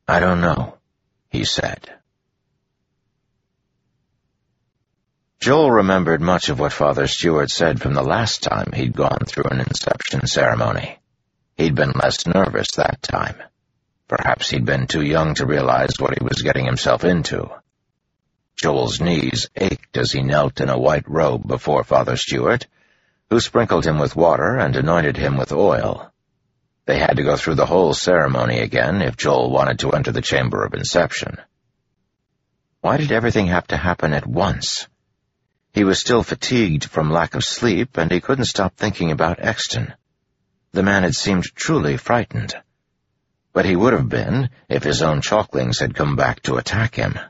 "I don't know," he said. Joel remembered much of what Father Stewart said from the last time he'd gone through an inception ceremony. He'd been less nervous that time. Perhaps he'd been too young to realize what he was getting himself into. Joel's knees ached as he knelt in a white robe before Father Stewart, who sprinkled him with water and anointed him with oil. They had to go through the whole ceremony again if Joel wanted to enter the chamber of inception. Why did everything have to happen at once? He was still fatigued from lack of sleep, and he couldn't stop thinking about Exton. The man had seemed truly frightened. But he would have been if his own chalklings had come back to attack him.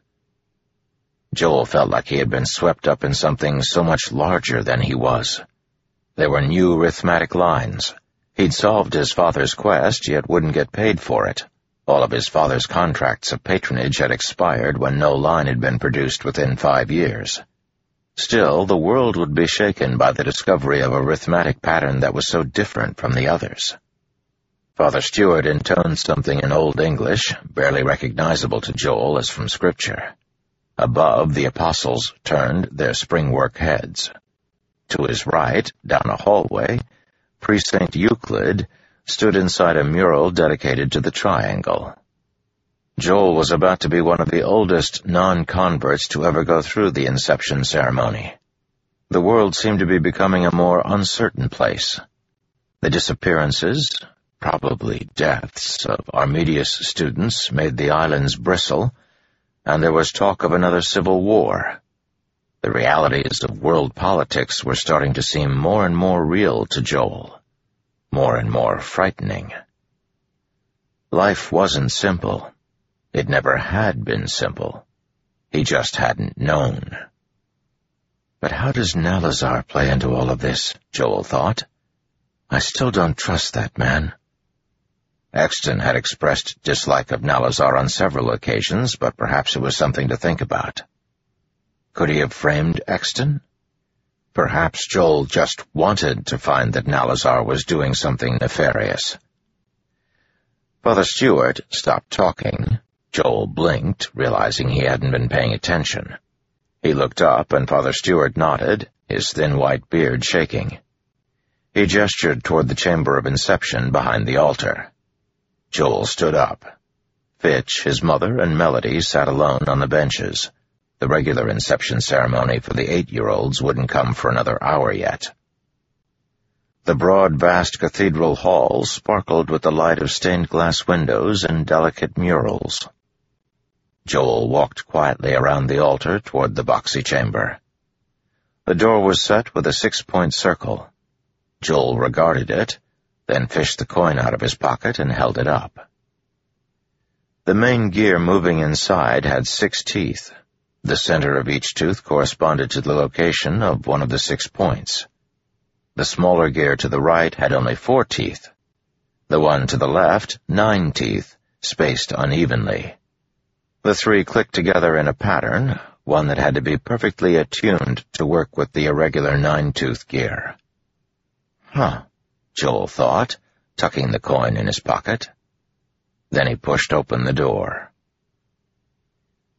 Joel felt like he had been swept up in something so much larger than he was. There were new arithmetic lines. He'd solved his father's quest, yet wouldn't get paid for it. All of his father's contracts of patronage had expired when no line had been produced within 5 years. Still, the world would be shaken by the discovery of a arithmetic pattern that was so different from the others. Father Stewart intoned something in Old English, barely recognizable to Joel as from Scripture. Above, the apostles turned their springwork heads. To his right, down a hallway, Priest St. Euclid stood inside a mural dedicated to the triangle. Joel was about to be one of the oldest non-converts to ever go through the inception ceremony. The world seemed to be becoming a more uncertain place. The disappearances, probably deaths, of Armedius students made the islands bristle, and there was talk of another civil war. The realities of world politics were starting to seem more and more real to Joel, more and more frightening. Life wasn't simple. It never had been simple. He just hadn't known. But how does Nalazar play into all of this, Joel thought. I still don't trust that man. Exton had expressed dislike of Nalazar on several occasions, but perhaps it was something to think about. Could he have framed Exton? Perhaps Joel just wanted to find that Nalazar was doing something nefarious. Father Stewart stopped talking. Joel blinked, realizing he hadn't been paying attention. He looked up, and Father Stewart nodded, his thin white beard shaking. He gestured toward the chamber of inception behind the altar. Joel stood up. Fitch, his mother, and Melody sat alone on the benches. The regular inception ceremony for the 8-year-olds wouldn't come for another hour yet. The broad, vast cathedral hall sparkled with the light of stained-glass windows and delicate murals. Joel walked quietly around the altar toward the boxy chamber. The door was set with a 6-point circle. Joel regarded it, then fished the coin out of his pocket and held it up. The main gear moving inside had 6 teeth. The center of each tooth corresponded to the location of one of the 6 points. The smaller gear to the right had only 4 teeth. The one to the left, 9 teeth, spaced unevenly. The 3 clicked together in a pattern, one that had to be perfectly attuned to work with the irregular 9-tooth gear. Joel thought, tucking the coin in his pocket. Then he pushed open the door.